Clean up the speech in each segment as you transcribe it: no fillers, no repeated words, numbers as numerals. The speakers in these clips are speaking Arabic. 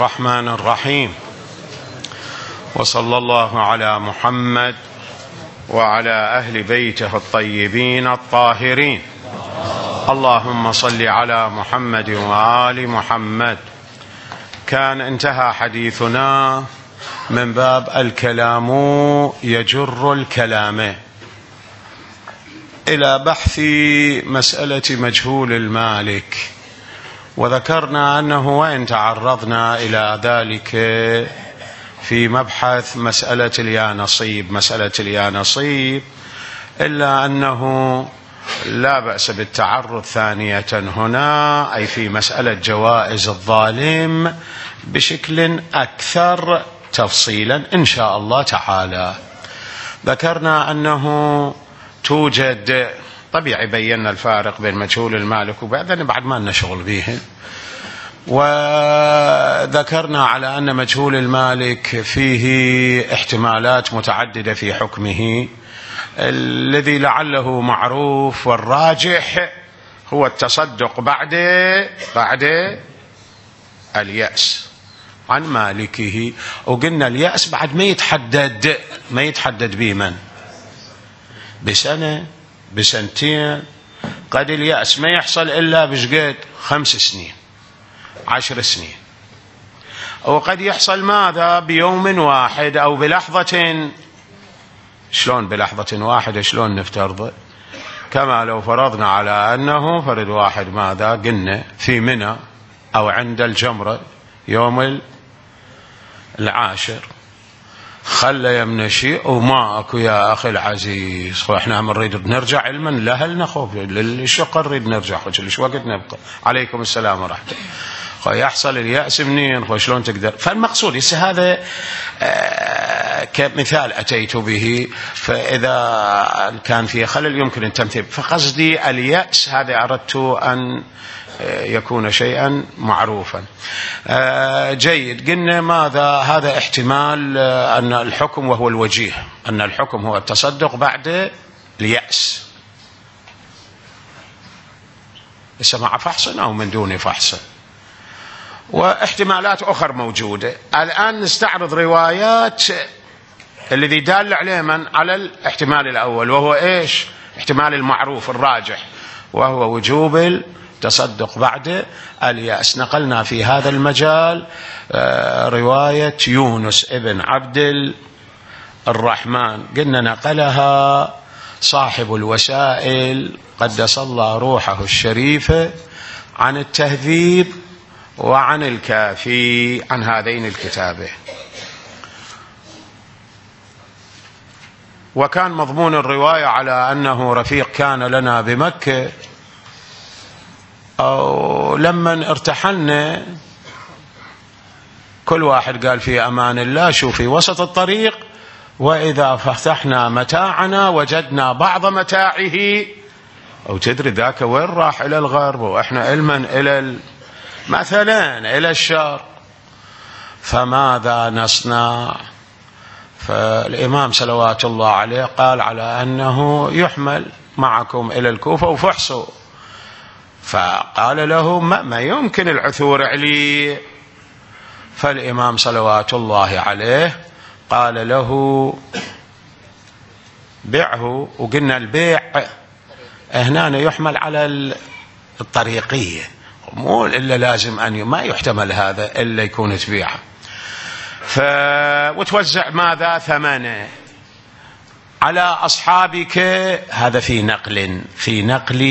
الرحمن الرحيم، وصلى الله على محمد وعلى أهل بيته الطيبين الطاهرين. اللهم صل على محمد وآل محمد. كان انتهى حديثنا من باب الكلام يجر الكلام إلى بحث مسألة مجهول المالك، وذكرنا أنه وإن تعرضنا إلى ذلك في مبحث مسألة اليانصيب إلا أنه لا بأس بالتعرض ثانية هنا، أي في مسألة جوائز الظالم بشكل أكثر تفصيلا إن شاء الله تعالى. ذكرنا أنه توجد، طبيعي بينا الفارق بين مجهول المالك وبعدين بعد ما نشغل به، وذكرنا على أن مجهول المالك فيه احتمالات متعددة في حكمه. الذي لعله معروف والراجح هو التصدق بعد اليأس عن مالكه، وقلنا اليأس بعد ما يتحدد بمن، بسنة بسنتين، قد اليأس ما يحصل إلا بشقد 5 سنين 10 سنين، وقد يحصل ماذا بيوم واحد أو بلحظة. شلون بلحظة واحدة؟ شلون نفترض؟ كما لو فرضنا على أنه فرد واحد ماذا قلنا في منى أو عند الجمرة يوم 10 خلى يمنى شيء وما أكو يا أخي العزيز، وإحنا نريد نرجع علما لهل نخوف للشقة نريد نرجع ليش وقت نبقى. عليكم السلام ورحمة الله. يحصل اليأس منين؟ شلون تقدر؟ فالمقصود هذا كمثال أتيت به، فإذا كان فيه خلل يمكن أن تمثل. فقصدي اليأس هذا أردت أن يكون شيئا معروفا. جيد. قلنا ماذا؟ هذا احتمال أن الحكم، وهو الوجيه، أن الحكم هو التصدق بعد اليأس، مع فحص أو من دون فحص، واحتمالات أخرى موجودة. الآن نستعرض روايات الذي دال عليه من على الاحتمال الأول، وهو إيش؟ احتمال المعروف الراجح، وهو وجوب التصدق بعد اليأس. نقلنا في هذا المجال رواية يونس ابن عبد الرحمن، قلنا نقلها صاحب الوسائل قدس الله روحه الشريفة عن التهذيب وعن الكافي، عن هذين الكتابين. وكان مضمون الرواية على أنه رفيق كان لنا بمكة، أو لما ارتحلنا كل واحد قال في أمان الله، شو في وسط الطريق، وإذا فتحنا متاعنا وجدنا بعض متاعه، أو تدري ذاك وين راح؟ إلى الغرب، وإحنا علما إلى مثلا إلى الشرق، فماذا نصنع؟ فالإمام صلوات الله عليه قال على أنه يحمل معكم إلى الكوفة وفحصوا. فقال له ما يمكن العثور عليه. فالإمام صلوات الله عليه قال له بيعه، وقلنا البيع هنا يحمل على الطريقية، مو إلا لازم أن ما يحتمل هذا إلا يكون تبيعه. وتوزع ماذا؟ ثمنه على أصحابك. هذا في نقل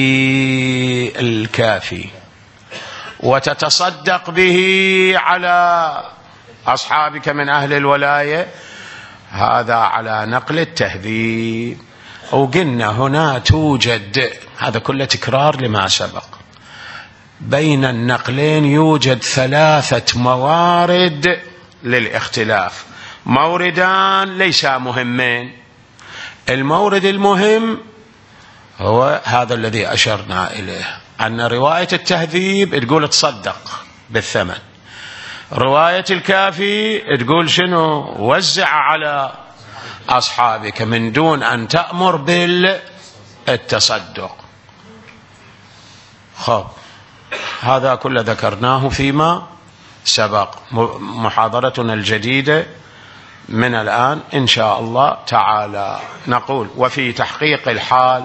الكافي، وتتصدق به على أصحابك من أهل الولاية، هذا على نقل التهذيب. وقلنا هنا توجد، هذا كله تكرار لما سبق، بين النقلين يوجد 3 موارد للاختلاف، موردان ليسا مهمين. المورد المهم هو هذا الذي أشرنا إليه، أن رواية التهذيب تقول تصدق بالثمن، رواية الكافي تقول شنو؟ وزع على أصحابك من دون أن تأمر بالتصدق. خب هذا كله ذكرناه فيما سبق. محاضرتنا الجديدة من الآن إن شاء الله تعالى. نقول: وفي تحقيق الحال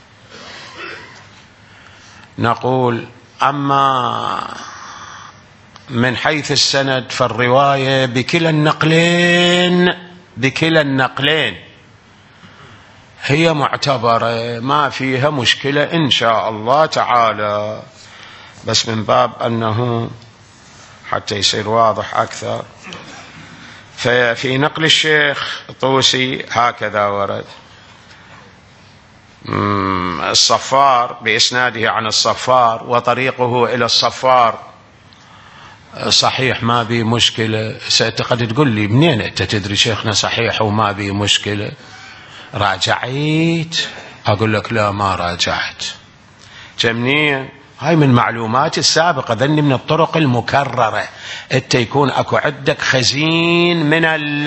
نقول: أما من حيث السند فالرواية بكلا النقلين هي معتبرة، ما فيها مشكلة إن شاء الله تعالى، بس من باب أنه حتى يصير واضح أكثر. ففي نقل الشيخ طوسي هكذا ورد: الصفار بإسناده عن الصفار وطريقه إلى الصفار صحيح ما بي مشكلة. قد تقول لي: منين أنت تدري شيخنا صحيح وما بي مشكلة؟ راجعت؟ أقول لك: لا، ما راجعت. منين؟ هاي من معلومات السابقة، ذني من الطرق المكررة. أنت يكون أكو عندك خزين من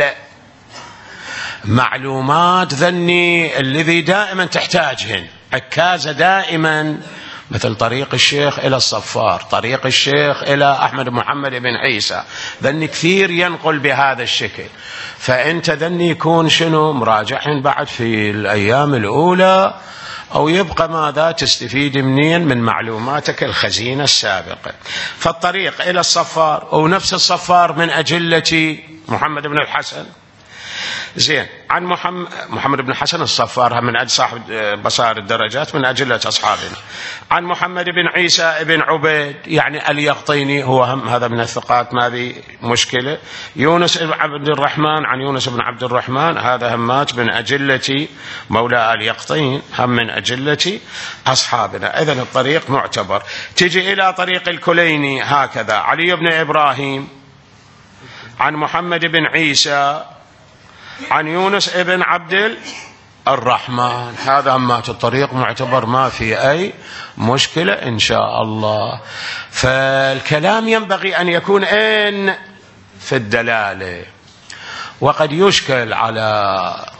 المعلومات ذني الذي دائما تحتاجهن، عكازة دائما، مثل طريق الشيخ إلى الصفار، طريق الشيخ إلى أحمد محمد بن عيسى، ذني كثير ينقل بهذا الشكل. فأنت ذني يكون شنو مراجعين بعد في الأيام الأولى، أو يبقى ماذا تستفيد منين من معلوماتك الخزينة السابقة. فالطريق إلى الصفار أو نفس الصفار من أجلة محمد بن الحسن، زين، عن محمد بن الحسن الصفار من أجل صاحب بصائر الدرجات من أجلة أصحابنا. عن محمد بن عيسى بن عبيد يعني اليقطيني، هو هم هذا من الثقات ما بي مشكلة. يونس بن عبد الرحمن، عن يونس بن عبد الرحمن، هذا همات من أجلة مولى اليقطين، هم من أجلة أصحابنا. إذن الطريق معتبر. تجي إلى طريق الكليني هكذا: علي بن إبراهيم عن محمد بن عيسى عن يونس ابن عبد الرحمن، هذا همات الطريق معتبر، ما في أي مشكلة إن شاء الله. فالكلام ينبغي أن يكون في الدلالة، وقد يشكل على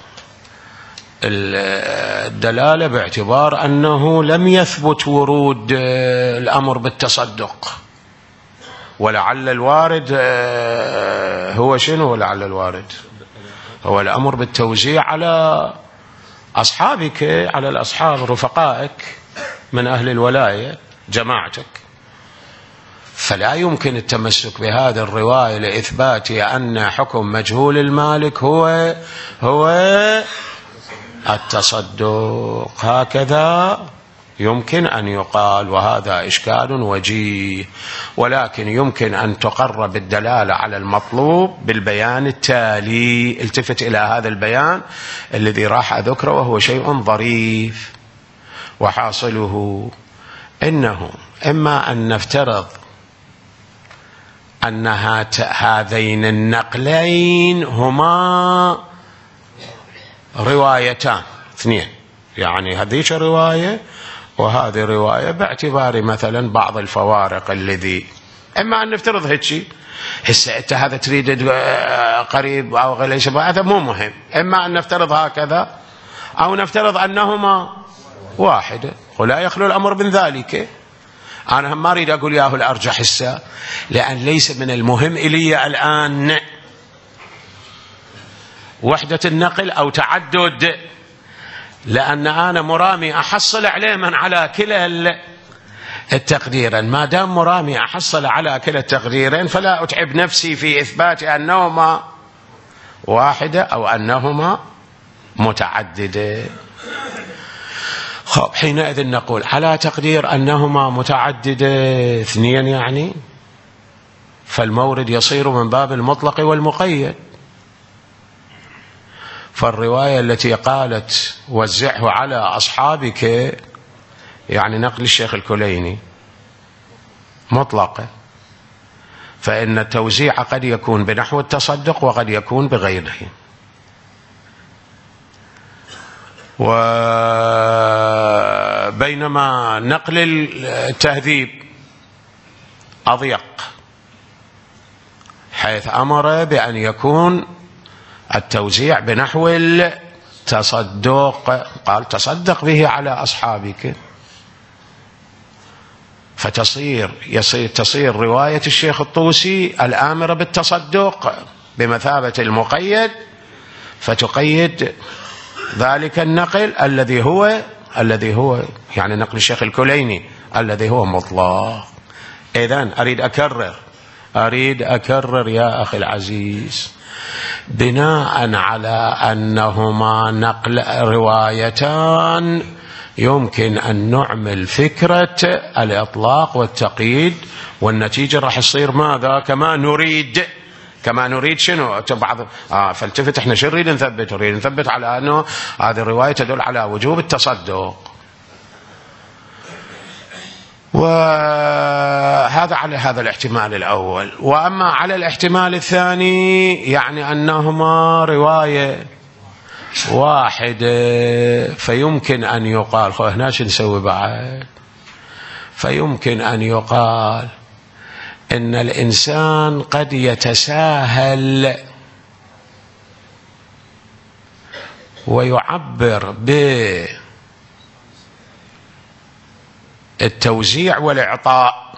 الدلالة باعتبار أنه لم يثبت ورود الأمر بالتصدق، ولعل الوارد هو شنو؟ ولعل الوارد هو الأمر بالتوزيع على أصحابك، على الأصحاب رفقائك من أهل الولاية جماعتك. فلا يمكن التمسك بهذه الرواية لإثبات أن حكم مجهول المالك هو التصدق، هكذا يمكن أن يقال، وهذا إشكال وجيه. ولكن يمكن أن تقرب الدلالة على المطلوب بالبيان التالي. التفت إلى هذا البيان الذي راح أذكره، وهو شيء ظريف، وحاصله إنه إما أن نفترض أن هذين النقلين هما روايتان اثنين، يعني هذيك رواية وهذه رواية، باعتبار مثلا بعض الفوارق الذي، إما أن نفترض هيك. هسه أنت هذا تريد قريب أو غير، هذا مو مهم. إما أن نفترض هكذا أو نفترض أنهما واحدة، ولا يخلو الأمر من ذلك. أنا هم ما أريد أقول ياهو الأرجح هسه، لأن ليس من المهم إلي الآن وحدة النقل أو تعدد، لأن أنا مرامي أحصل عليه من على كلا التقديرين. ما دام مرامي أحصل على كلا التقديرين فلا أتعب نفسي في إثبات أنهما واحدة أو أنهما متعددة. خب، حينئذ نقول على تقدير أنهما متعددة اثنين، يعني فالمورد يصير من باب المطلق والمقيد. فالرواية التي قالت وزعه على أصحابك، يعني نقل الشيخ الكليني، مطلقة، فإن التوزيع قد يكون بنحو التصدق وقد يكون بغيره. وبينما نقل التهذيب أضيق، حيث أمر بأن يكون التوزيع بنحو التصدق، قال تصدق به على أصحابك. تصير رواية الشيخ الطوسي الآمرة بالتصدق بمثابة المقيد، فتقيد ذلك النقل الذي هو يعني نقل الشيخ الكليني الذي هو مطلق. إذن أريد أكرر يا أخي العزيز، بناء على أنهما نقل روايتان يمكن أن نعمل فكرة الإطلاق والتقييد، والنتيجة راح يصير ماذا؟ كما نريد شنو؟ بعض فالتفت احنا شو نريد نثبت على أنه هذه الرواية تدل على وجوب التصدق، وهذا على هذا الاحتمال الأول. وأما على الاحتمال الثاني يعني أنهما رواية واحدة، فيمكن أن يقال هنا شو نسوي بعد؟ فيمكن أن يقال إن الإنسان قد يتساهل ويعبر بالتوزيع والإعطاء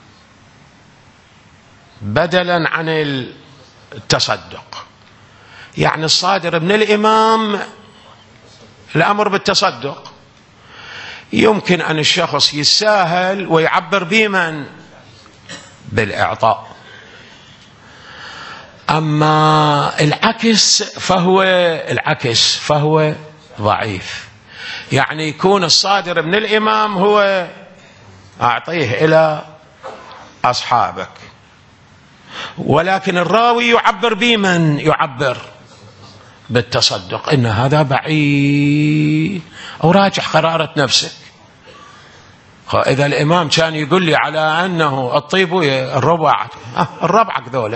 بدلا عن التصدق. يعني الصادر من الإمام الأمر بالتصدق، يمكن أن الشخص يتساهل ويعبر بمن؟ بالإعطاء. أما العكس فهو ضعيف، يعني يكون الصادر من الإمام هو أعطيه إلى أصحابك، ولكن الراوي يعبر بمن؟ يعبر بالتصدق. إن هذا بعيد، أو راجح قرارة نفسك. إذا الإمام كان يقول لي على أنه الطيب الربعك ذولا،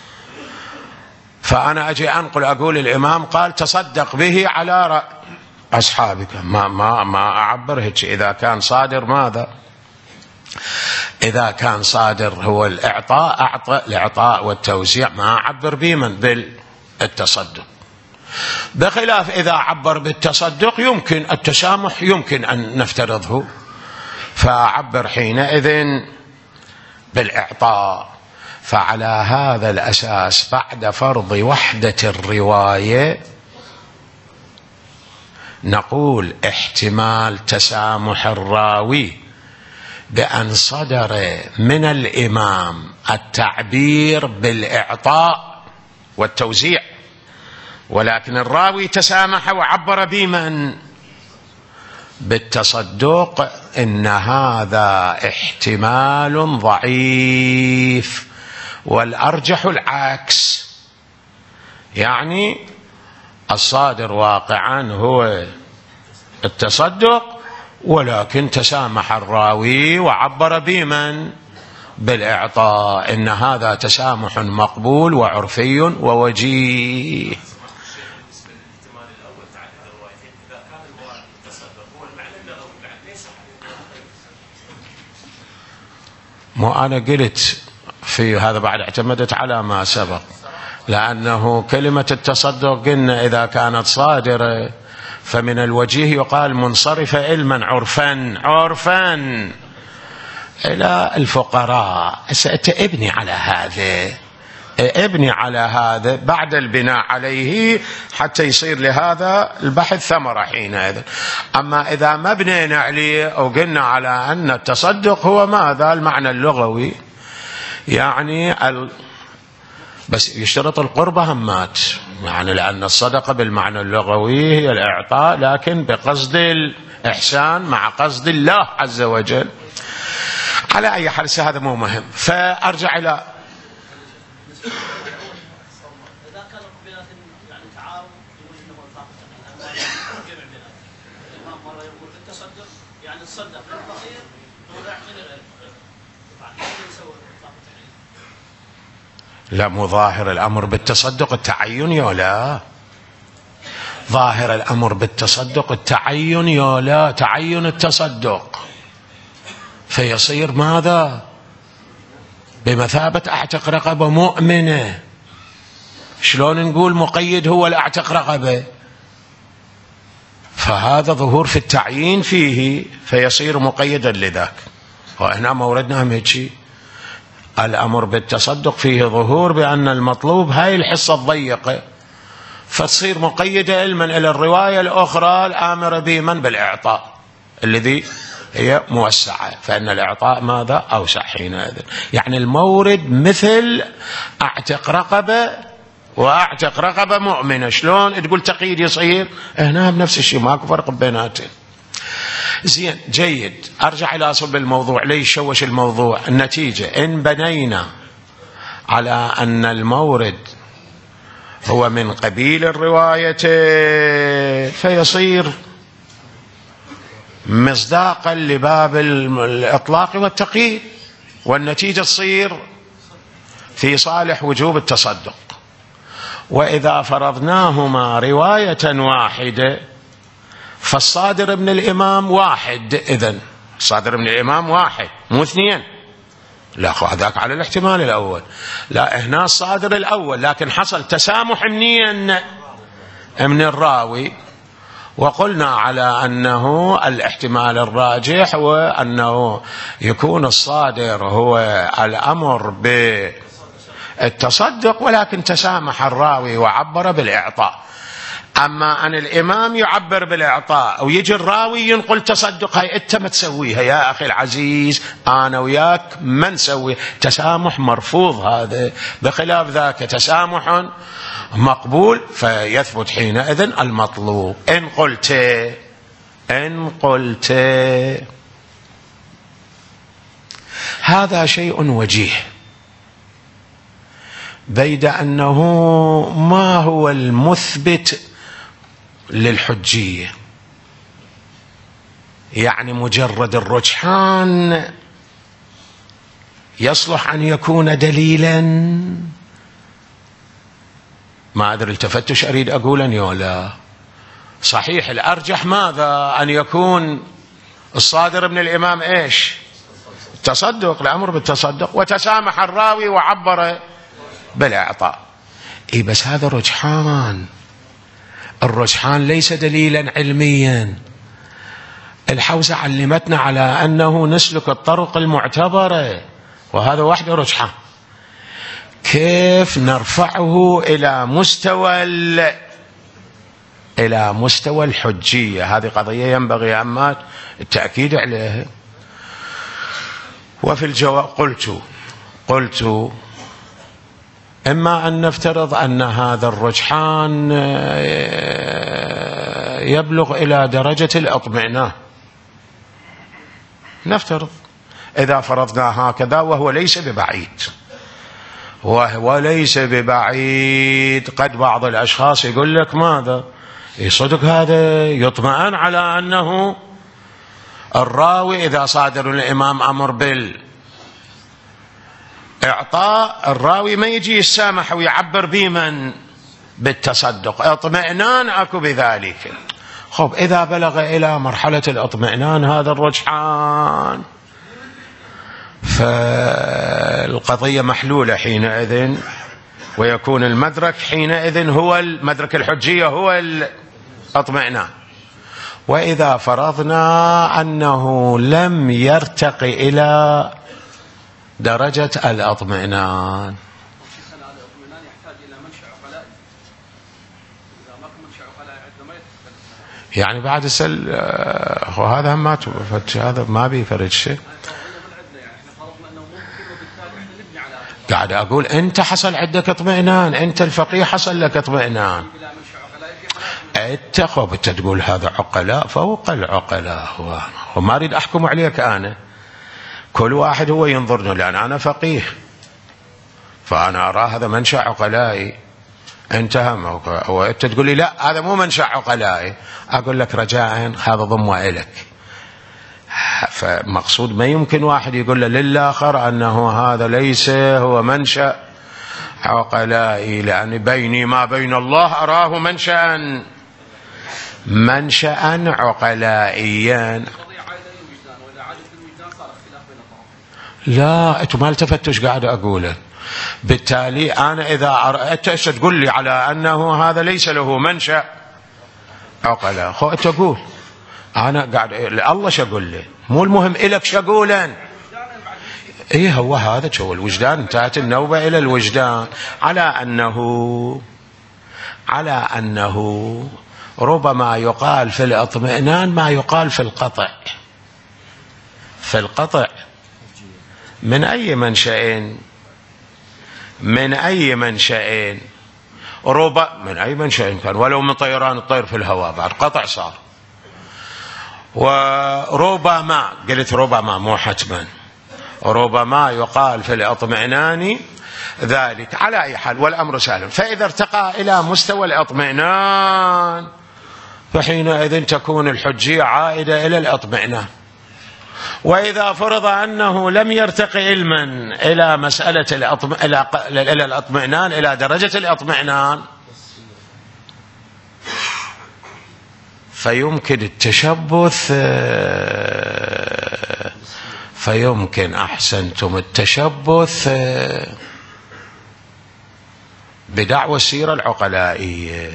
فأنا أجي أنقل أقول الإمام قال تصدق به على أصحابك، ما أعبر هيك. إذا كان صادر ماذا؟ إذا كان صادر هو الإعطاء، أعطى الإعطاء والتوزيع، ما أعبر بمن؟ بالتصدق. بخلاف إذا عبر بالتصدق يمكن التسامح، يمكن أن نفترضه، فأعبر حينئذ بالإعطاء. فعلى هذا الأساس بعد فرض وحدة الرواية نقول احتمال تسامح الراوي بأن صدر من الإمام التعبير بالإعطاء والتوزيع، ولكن الراوي تسامح وعبر بمن؟ بالتصدق. إن هذا احتمال ضعيف، والأرجح العكس، يعني الصادر واقعا هو التصدق، ولكن تسامح الراوي وعبر بمن؟ بالإعطاء. إن هذا تسامح مقبول وعرفي ووجيه. مو أنا قلت في هذا بعد اعتمدت على ما سبق، لأنه كلمة التصدق قلنا إذا كانت صادرة فمن الوجيه يقال منصرفة علما عرفا إلى الفقراء. سأتبني على هذا بعد البناء عليه حتى يصير لهذا البحث ثمرة حينئذ. أما إذا ما بنينا عليه أو قلنا على أن التصدق هو ماذا؟ المعنى اللغوي، يعني بس يشترط القربة همات، يعني لأن الصدقة بالمعنى اللغوي هي الإعطاء، لكن بقصد الإحسان مع قصد الله عز وجل. على أي حال هذا مو مهم. فأرجع إلى لا، مو ظاهر الأمر بالتصدق التعين يولا، ظاهر الأمر بالتصدق التعين يولا، تعين التصدق، فيصير ماذا؟ بمثابة أعتق رقبة مؤمنة. شلون نقول مقيد هو الأعتق رقبة؟ فهذا ظهور في التعيين فيه، فيصير مقيدا لذاك. وهنا موردنا هم هيك. الأمر بالتصدق فيه ظهور بأن المطلوب هاي الحصة الضيقة، فتصير مقيدة علما إلى الرواية الأخرى الآمرة بمن بالإعطاء الذي هي موسعة، فإن الإعطاء ماذا أوسع حينئذ. يعني المورد مثل أعتق رقبة وأعتق رقبة مؤمنة، شلون تقول تقييد يصير؟ هنا بنفس الشيء، ماكو فرق بيناتهم. زين جيد، أرجع إلى صلب الموضوع. ليش شوش الموضوع؟ النتيجة إن بنينا على أن المورد هو من قبيل الرواية فيصير مصداقا لباب الإطلاق والتقييد، والنتيجة تصير في صالح وجوب التصدق. وإذا فرضناهما رواية واحدة فالصادر من الإمام واحد، إذن الصادر من الإمام واحد مو اثنين. لا هذاك على الاحتمال الأول، لا هنا الصادر الأول لكن حصل تسامح منين؟ من الراوي. وقلنا على أنه الاحتمال الراجح وأنه يكون الصادر هو الأمر بالتصدق، ولكن تسامح الراوي وعبر بالإعطاء. أما أن الإمام يعبر بالإعطاء ويجي الراوي ينقل تصدق، هاي أنت ما تسويها يا أخي العزيز، أنا وياك ما نسوي. تسامح مرفوض هذا، بخلاف ذاك تسامح مقبول، فيثبت حينئذ المطلوب. إن قلت هذا شيء وجيه، بيد أنه ما هو المثبت للحجية. يعني مجرد الرجحان يصلح أن يكون دليلا؟ ما أدري التفتش أريد أقول ولا صحيح. الأرجح ماذا؟ أن يكون الصادر من الإمام إيش؟ التصدق، الأمر بالتصدق، وتسامح الراوي وعبر بالإعطاء. بس هذا رجحان، الرجحان ليس دليلا علميا. الحوزة علمتنا على أنه نسلك الطرق المعتبرة، وهذا وحده رجحان. كيف نرفعه إلى مستوى الحجية؟ هذه قضية ينبغي أما التأكيد عليها. وفي الجواب قلت إما أن نفترض أن هذا الرجحان يبلغ إلى درجة الاطمئنان، نفترض إذا فرضنا هكذا، وهو ليس ببعيد. قد بعض الأشخاص يقول لك ماذا؟ صدق هذا يطمئن على أنه الراوي إذا صادر الإمام أمر بالإعطاء، الراوي ما يجي يسامح ويعبر بمن؟ بالتصدق. اطمئنان أكو بذلك. خب إذا بلغ إلى مرحلة الاطمئنان هذا الرجحان، فالقضية محلولة حينئذ، ويكون المدرك حينئذ هو المدرك الحجية هو الاطمئنان. وإذا فرضنا أنه لم يرتقي إلى درجة الاطمئنان، يعني بعد السل وهذا ما هذا ما بيفرج شيء. قاعد أقول أنت حصل عندك اطمئنان، أنت الفقيه حصل لك اطمئنان، أنت تقول هذا عقلاء فوق العقلاء. وما أريد أحكم عليك أنا، كل واحد هو ينظرني، لأن أنا فقيه فأنا أرى هذا منشأ عقلائي. انتهى. وأنت تقول لي لا هذا مو منشأ عقلائي، أقول لك رجاء هذا ضمه إلك. فمقصود ما يمكن واحد يقول للآخر أنه هذا ليس هو منشأ عقلائي، لأن بيني ما بين الله أراه منشأ عقلائيا. لا أنتم ما التفتش قاعد أقوله. بالتالي أنا إذا أنت تقول لي على أنه هذا ليس له منشأ عقلاء، أنت تقول أنا قاعد الله شقول لي، مو المهم إلك شقولا. ايه هو هذا، هو الوجدان، انتهت النوبة الى الوجدان، على انه ربما يقال في الاطمئنان ما يقال في القطع. في القطع من اي منشأ، من اي منشأ، من اي منشأ كان، ولو من طيران الطير في الهواء بعد قطع صار. وربما، قلت ربما مو حتما، ربما يقال في الاطمئنان ذلك. على اي حال والامر سالم. فاذا ارتقى الى مستوى الاطمئنان فحينئذ تكون الحجية عائدة الى الاطمئنان. واذا فرض انه لم يرتقي علما الى مسألة الى الاطمئنان، الى درجة الاطمئنان، فيمكن التشبث، فيمكن أحسنتم التشبث بدعوى السيرة العقلائية.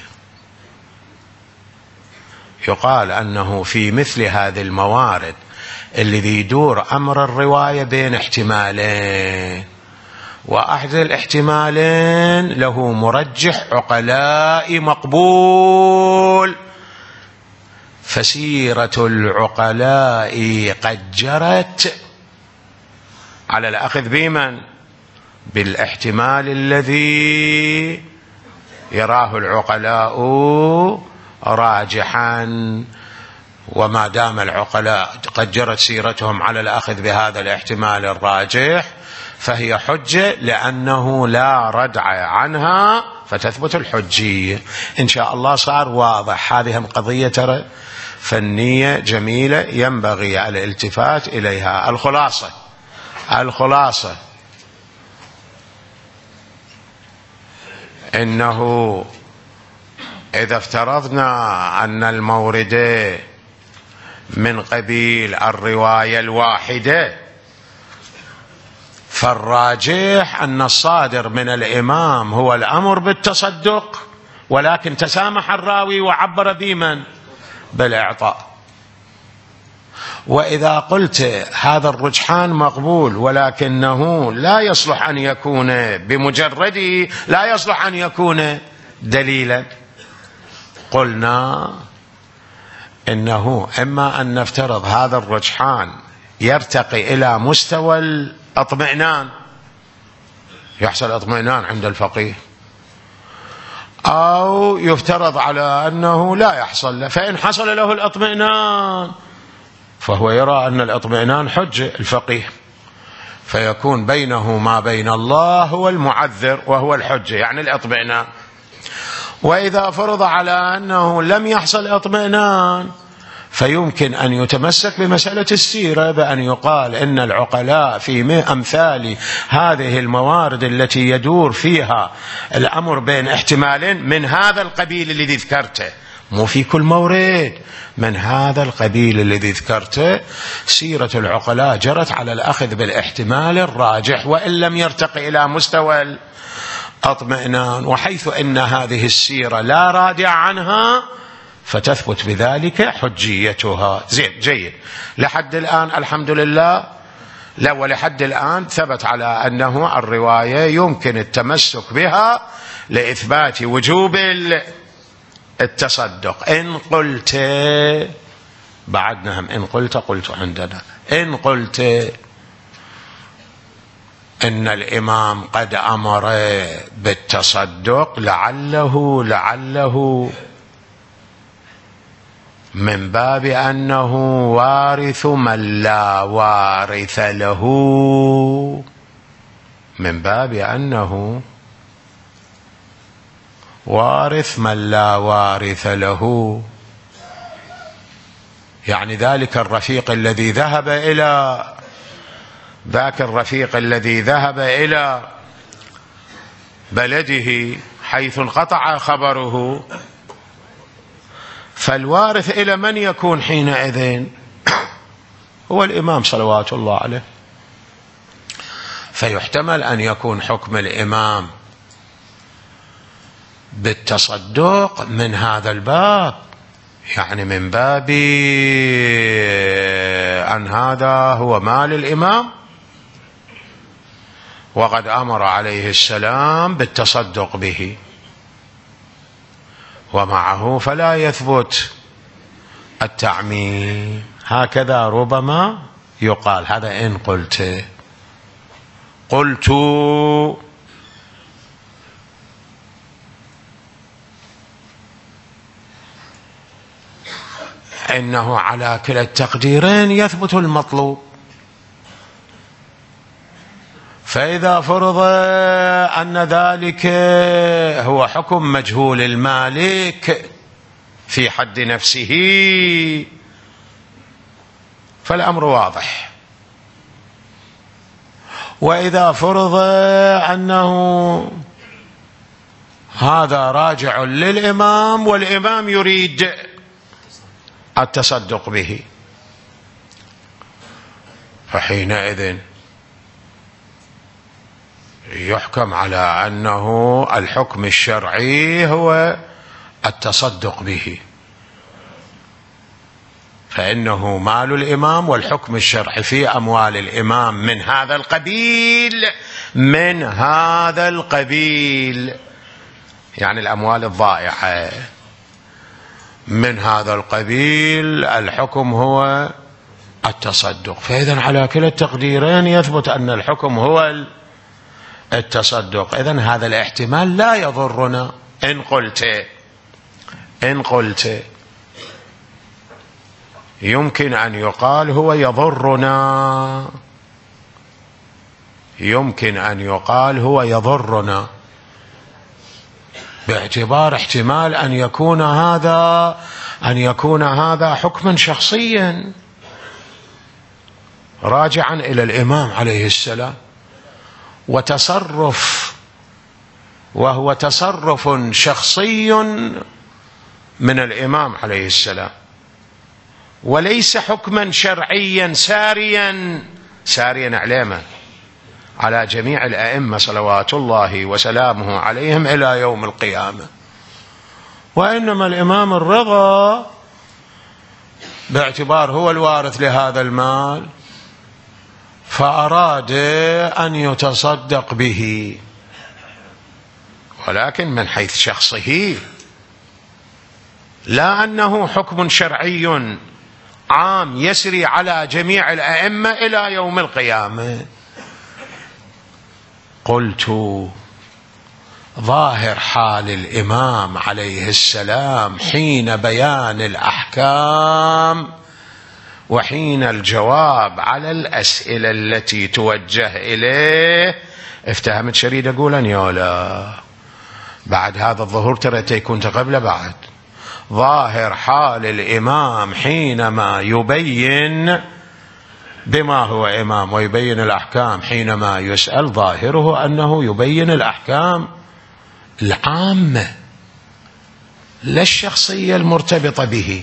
يقال أنه في مثل هذه الموارد الذي يدور أمر الرواية بين احتمالين، وأحد الاحتمالين له مرجح عقلائي مقبول، فسيرة العقلاء قد جرت على الأخذ بمن؟ بالاحتمال الذي يراه العقلاء راجحا. وما دام العقلاء قد جرت سيرتهم على الأخذ بهذا الاحتمال الراجح فهي حجة، لأنه لا ردع عنها فتثبت الحجية. إن شاء الله صار واضح. هذه قضية ترى فنية جميلة ينبغي الالتفات إليها. الخلاصة إنه إذا افترضنا أن المورد من قبيل الرواية الواحدة، فالراجح أن الصادر من الإمام هو الأمر بالتصدق، ولكن تسامح الراوي وعبر بمن؟ بالإعطاء. وإذا قلت هذا الرجحان مقبول ولكنه لا يصلح أن يكون بمجرده، لا يصلح أن يكون دليلا، قلنا إنه إما أن نفترض هذا الرجحان يرتقي إلى مستوى الاطمئنان، يحصل اطمئنان عند الفقيه، أو يفترض على أنه لا يحصل له. فإن حصل له الاطمئنان فهو يرى أن الاطمئنان حجة الفقيه، فيكون بينه ما بين الله هو المعذر وهو الحجة، يعني الاطمئنان. وإذا فرض على أنه لم يحصل اطمئنان فيمكن أن يتمسك بمسألة السيرة بأن يقال إن العقلاء في أمثال هذه الموارد التي يدور فيها الأمر بين احتمالين من هذا القبيل الذي ذكرته، مو في كل مورد، من هذا القبيل الذي ذكرته، سيرة العقلاء جرت على الأخذ بالاحتمال الراجح وإن لم يرتقي إلى مستوى الاطمئنان. وحيث إن هذه السيرة لا رادع عنها فتثبت بذلك حجيتها. زين، جيد. لحد الآن الحمد لله، لا، ولحد الآن ثبت على أنه الرواية يمكن التمسك بها لإثبات وجوب التصدق. إن قلت بعدنا هم، إن قلت عندنا، إن قلت إن الإمام قد أمر بالتصدق لعله من باب أنه وارث من لا وارث له، من باب أنه وارث من لا وارث له، يعني ذاك الرفيق الذي ذهب إلى بلده حيث انقطع خبره، فالوارث إلى من يكون حينئذ؟ هو الإمام صلوات الله عليه. فيحتمل أن يكون حكم الإمام بالتصدق من هذا الباب، يعني من باب أن هذا هو مال الإمام وقد أمر عليه السلام بالتصدق به، ومعه فلا يثبت التعميم. هكذا ربما يقال. هذا إن قلت إنه على كلا التقديرين يثبت المطلوب. فإذا فرض أن ذلك هو حكم مجهول المالك في حد نفسه فالأمر واضح، وإذا فرض أنه هذا راجع للإمام والإمام يريد التصدق به، فحينئذ يحكم على أنه الحكم الشرعي هو التصدق به، فإنه مال الإمام والحكم الشرعي في أموال الإمام من هذا القبيل، يعني الأموال الضائعة من هذا القبيل، الحكم هو التصدق. فإذن على كلا التقديرين يثبت أن الحكم هو التصدق. إذن هذا الاحتمال لا يضرنا. إن قلت يمكن أن يقال هو يضرنا، يمكن أن يقال هو يضرنا باعتبار احتمال أن يكون هذا حكما شخصيا راجعا إلى الإمام عليه السلام، وهو تصرف شخصي من الإمام عليه السلام، وليس حكما شرعيا ساريا علامة على جميع الأئمة صلوات الله وسلامه عليهم إلى يوم القيامة. وإنما الإمام الرضا باعتبار هو الوارث لهذا المال فأراد أن يتصدق به، ولكن من حيث شخصه، لا أنه حكم شرعي عام يسري على جميع الأئمة إلى يوم القيامة. قلت ظاهر حال الإمام عليه السلام حين بيان الأحكام وحين الجواب على الأسئلة التي توجه إليه، افتهمت شريد أقول يا لا بعد هذا الظهور ترى كنت قبل بعد. ظاهر حال الإمام حينما يبين بما هو إمام ويبين الأحكام، حينما يسأل ظاهره أنه يبين الأحكام العامة لا الشخصية المرتبطة به،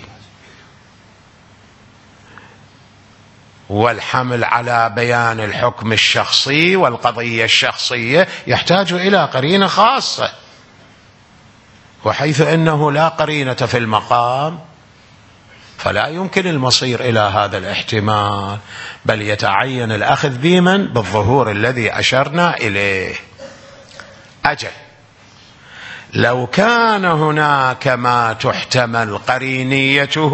والحمل على بيان الحكم الشخصي والقضية الشخصية يحتاج إلى قرينة خاصة، وحيث أنه لا قرينة في المقام فلا يمكن المصير إلى هذا الاحتمال، بل يتعين الأخذ بمن بالظهور الذي أشرنا إليه. لو كان هناك ما تحتمل قرينيته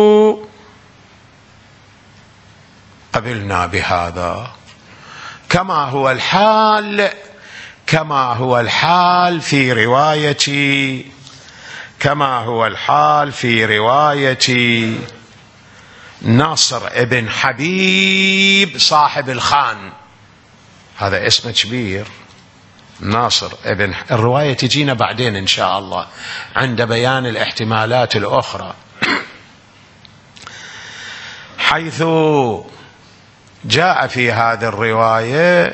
قبلنا بهذا، كما هو الحال في رواية ناصر ابن حبيب صاحب الخان، هذا اسمه كبير، ناصر ابن، الرواية تجينا بعدين إن شاء الله عند بيان الاحتمالات الأخرى، حيث جاء في هذه الرواية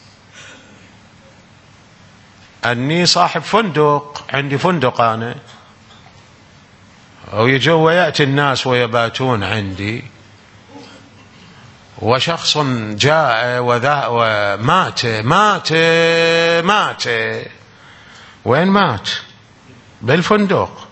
أني صاحب فندق، عندي فندق أنا، ويجوا ويأتي الناس ويباتون عندي، وشخص جاء ومات. وين مات؟ بالفندق،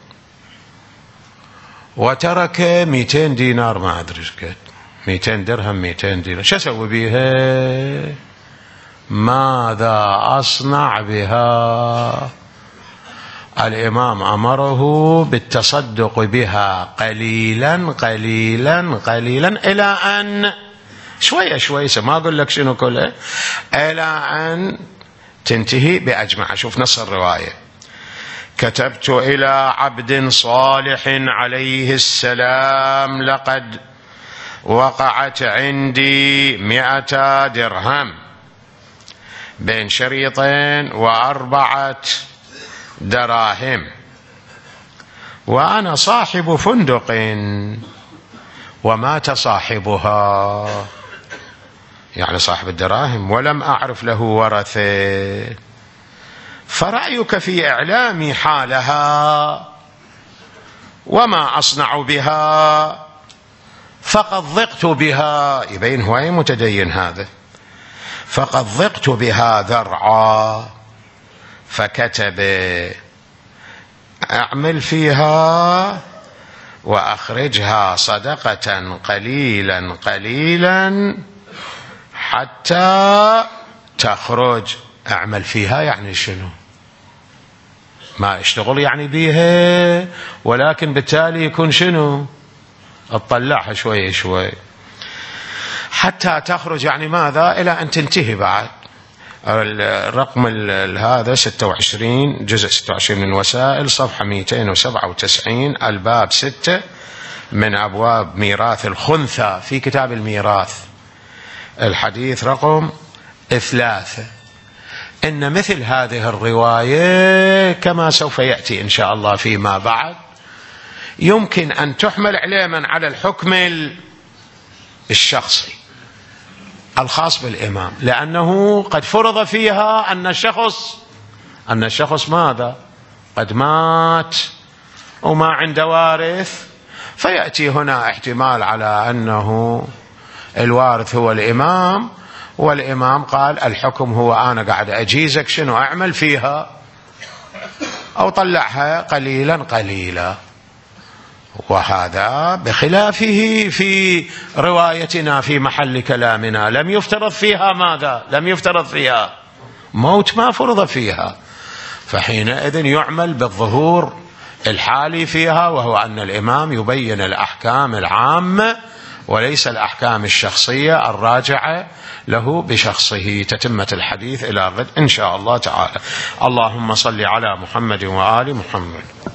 وترك 200 دينار، ما أدري قد 200 درهم 200 دينار، شو أسوي بيها؟ ماذا أصنع بها؟ الإمام أمره بالتصدق بها قليلا قليلا قليلا إلى أن شوية شوية، ما أقول لك شنو كله، إلى أن تنتهي بأجمع. شوف نص الرواية: كتبت إلى عبد صالح عليه السلام: لقد وقعت عندي 100 درهم بين شريطين و4 دراهم، وأنا صاحب فندق ومات صاحبها، يعني صاحب الدراهم، ولم أعرف له ورثة، فرأيك في إعلامي حالها وما أصنع بها، فقد ضقت بها. يبين هو أي متدين هذا. فقد ضقت بها ذرعا، فكتب: أعمل فيها وأخرجها صدقة قليلا قليلا حتى تخرج. أعمل فيها يعني شنو؟ ما اشتغل يعني بيها، ولكن بالتالي يكون شنو؟ اطلعها شوي شوي حتى تخرج، يعني ماذا؟ إلى أن تنتهي. بعد الرقم هذا 26، جزء 26 من الوسائل، صفحة 297، الباب 6 من أبواب ميراث الخنثى في كتاب الميراث، الحديث رقم 3. إن مثل هذه الرواية كما سوف يأتي إن شاء الله فيما بعد يمكن أن تحمل علما على الحكم الشخصي الخاص بالإمام، لأنه قد فرض فيها أن الشخص ماذا؟ قد مات وما عنده وارث، فيأتي هنا احتمال على أنه الوارث هو الإمام، والإمام قال الحكم هو أنا قاعد أجيزك شنو؟ أعمل فيها أو طلعها قليلا قليلا. وهذا بخلافه في روايتنا في محل كلامنا، لم يفترض فيها ماذا؟ لم يفترض فيها موت، ما فرض فيها، فحينئذ يعمل بالظهور الحالي فيها، وهو أن الإمام يبين الأحكام العامة وليس الأحكام الشخصية الراجعة له بشخصه. تتمة الحديث إلى غد إن شاء الله تعالى. اللهم صل على محمد وآل محمد.